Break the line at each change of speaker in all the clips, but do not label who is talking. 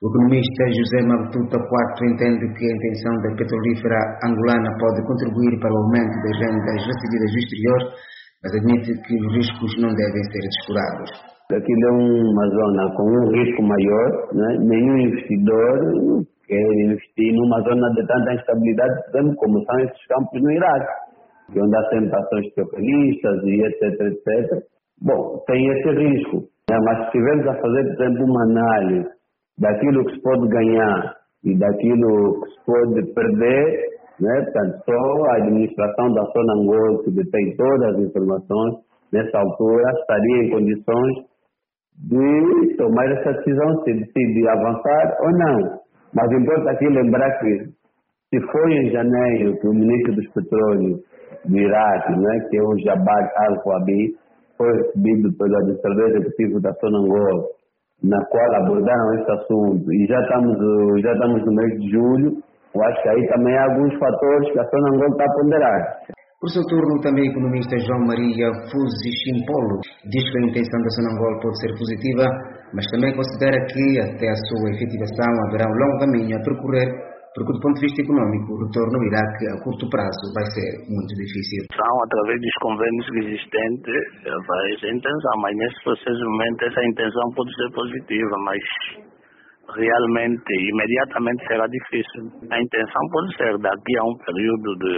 O economista José Mabututa Quarto entende que a intenção da petrolífera angolana pode contribuir para o aumento das rendas recebidas do exterior, mas admite que os riscos não devem ser descurados.
Aquilo é uma zona com um risco maior, né? Nenhum investidor quer investir numa zona de tanta instabilidade, como são esses campos no Iraque, onde há sempre ações terroristas e etc. Bom, tem esse risco, né? Mas se estivermos a fazer, por exemplo, uma análise daquilo que se pode ganhar e daquilo que se pode perder, né? Portanto, só a administração da Sonangol, que detém todas as informações, nessa altura estaria em condições de tomar essa decisão, se decide avançar ou não. Mas importa aqui lembrar que, se foi em janeiro que o ministro dos Petróleos do Iraque, né, que é o Jabal Al-Khawabi, foi recebido pelo administrador executivo da Sonangol, na qual abordaram esse assunto, e já estamos no mês de julho, eu acho que aí também há alguns fatores que a Sonangol está a ponderar.
Por seu turno, também o economista João Maria Fuzichimpolo diz que a intenção da Sonangol pode ser positiva, mas também considera que até a sua efetivação haverá um longo caminho a percorrer, porque do ponto de vista econômico o retorno ao Iraque a curto prazo vai ser muito difícil.
Através dos convênios existentes, vai ser a intenção, mas nesse processo momento essa intenção pode ser positiva, mas realmente, imediatamente será difícil. A intenção pode ser daqui a um período de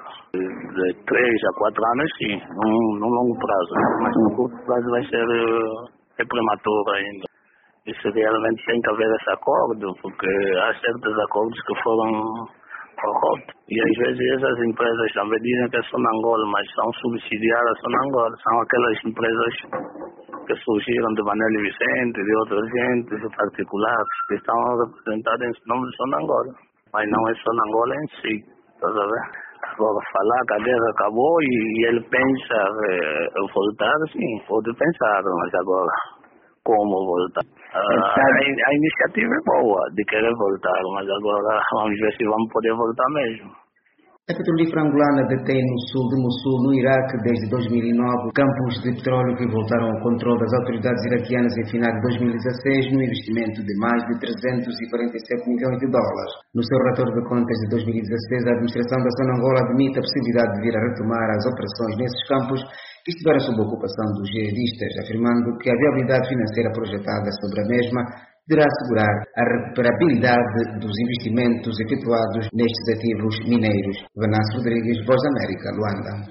3 a 4 anos, sim, num longo prazo, mas no curto prazo vai ser prematuro ainda. Isso realmente tem que haver esse acordo, porque há certos acordos que foram corruptos. E às vezes essas empresas também dizem que é Sonangol, mas são subsidiárias a Sonangol. São aquelas empresas que surgiram de Maneli Vicente, de outras gentes particulares, que estão representadas em nome de Sonangol. Mas não é Sonangol em si, está a ver? Agora, falar que a guerra acabou e ele pensa voltar, sim, pode pensar, mas agora, como voltar? A iniciativa é boa de querer voltar, mas agora vamos ver se vamos poder voltar mesmo.
A petrolífera angolana detém no sul de Mossul, no Iraque, desde 2009, campos de petróleo que voltaram ao controle das autoridades iraquianas em final de 2016, num investimento de mais de 347 milhões de dólares. No seu relatório de contas de 2016, a administração da Sonangol admite a possibilidade de vir a retomar as operações nesses campos que estiveram sob a ocupação dos jihadistas, afirmando que a viabilidade financeira projetada sobre a mesma deverá assegurar a recuperabilidade dos investimentos efetuados nestes ativos mineiros. Venâncio Rodrigues, Voz da América, Luanda.